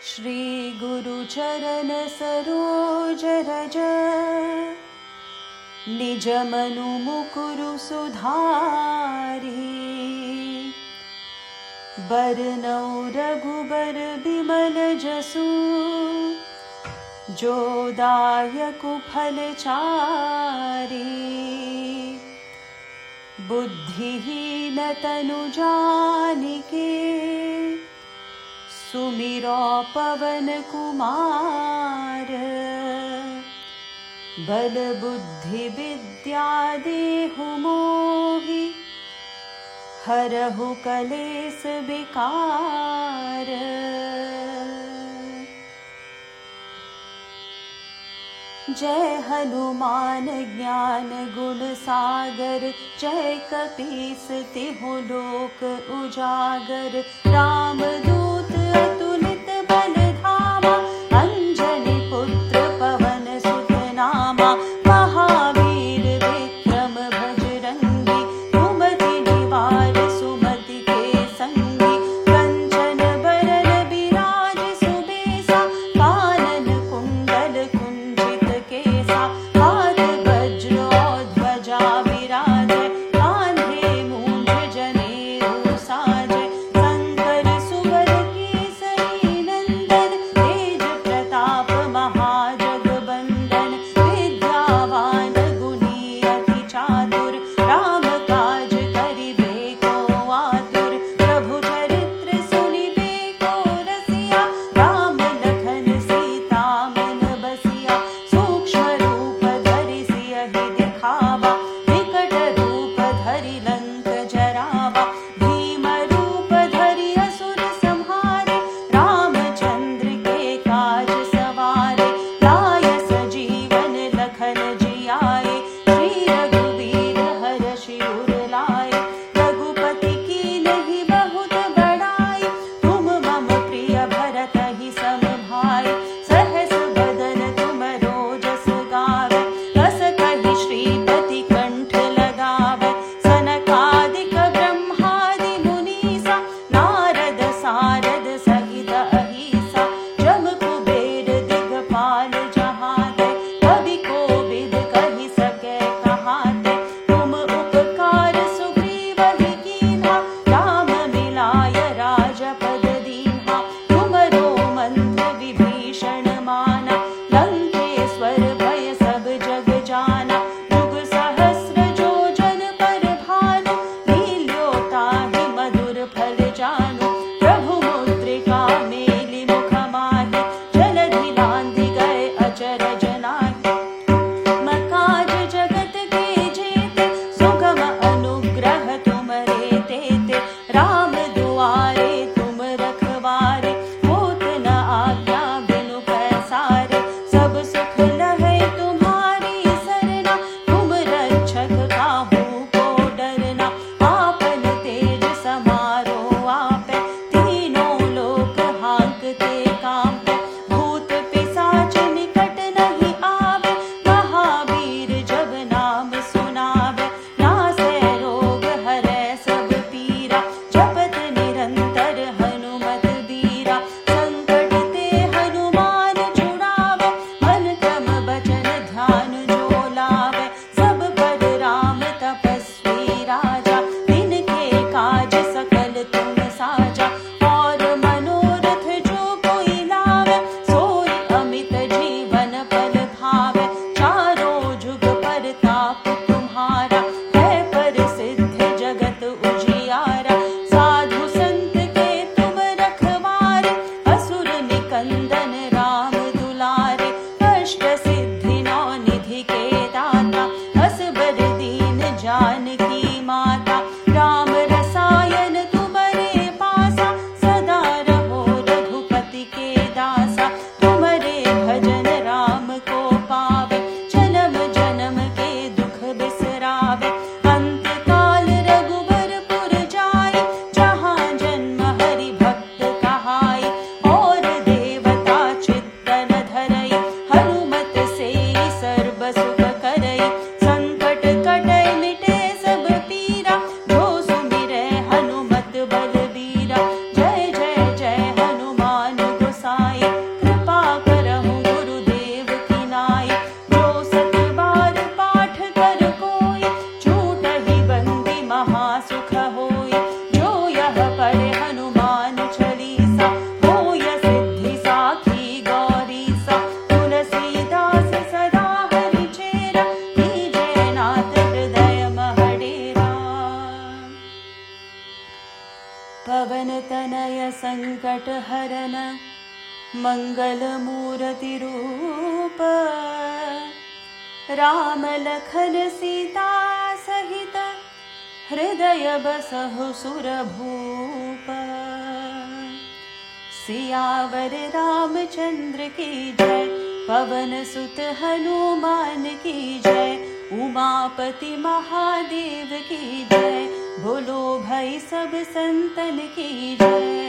श्री गुरु चरण सरोज रज निज मनु मुकुरु सुधारी बरनौ रघुबर बिमल जसु जो दायकु फल चारि बुद्धिहीन तनु जानिके सुमिरो पवन कुमार बल बुद्धि विद्या देहु मोहि हरहु कलेस विकार। जय हनुमान ज्ञान गुण सागर जय कपीस तिहु लोक उजागर। रामदूत अतुलित बल धामा अंजनी पुत्र पवन सुत नामा। महावीर विक्रम बजरंगी सुमति निवार सुमति के संगी। कंचन बरन बिराज सुबेसा कानन कुंडल कुंजित केसा। हाथ वज्र और ध्वजा विराजै कांधे मूंज जनेऊ साजै। शंकर सुवन संकट हरन मंगल मूर्ति रूप। राम लखन सीता सहित हृदय बसहु सुरभूप। सियावर रामचंद्र की जय, पवन सुत हनुमान की जय, उमापति महादेव की जय, बोलो भाई सब संतन की जय।